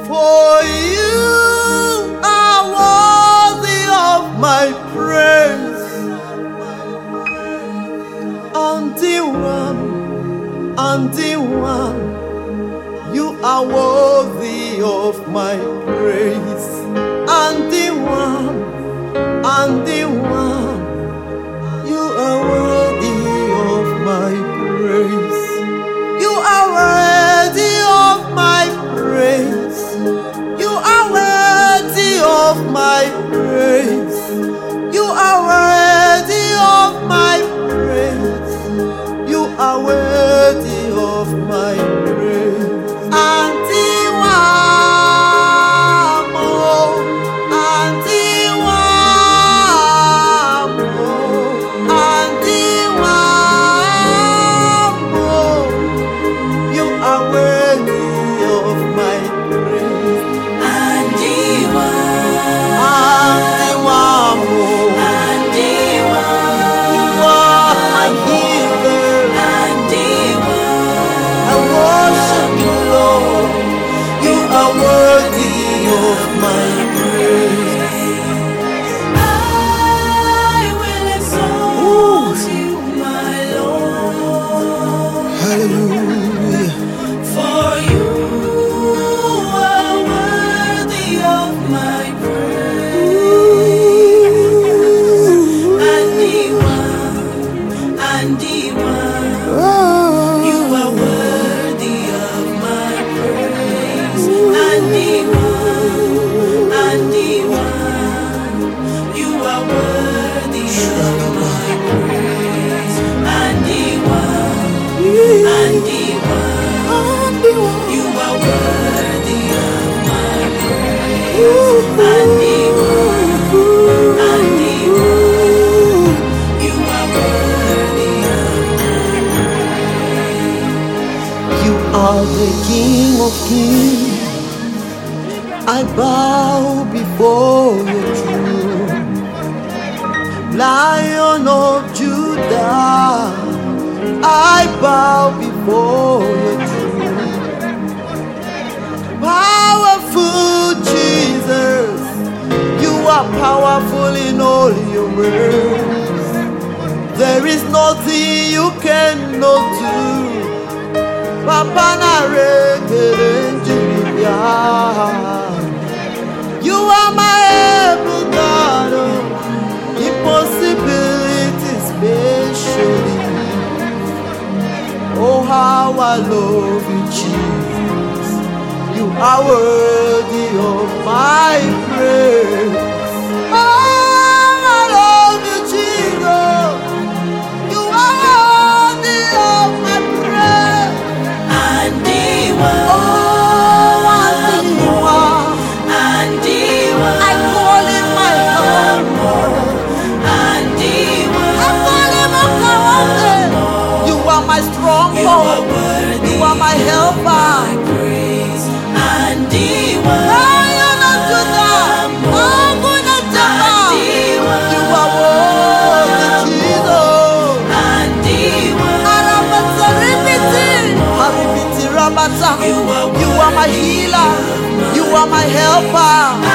For you are worthy of my praise. And the one, you are worthy of my praise. And the one, you are worthy of my praise. You are worthy of my praise. You are worthy of my praise. You are worthy of my praise. You are worthy of my praise. The King of Kings, I bow before your throne. Lion of Judah, I bow before your throne. Powerful Jesus, you are powerful in all your ways. There is nothing you cannot do. Papa na you are my every God, impossibilities specially. Oh, how I love you, Jesus. You are worthy of my praise. You are my helper. And you are my healer. You are my helper.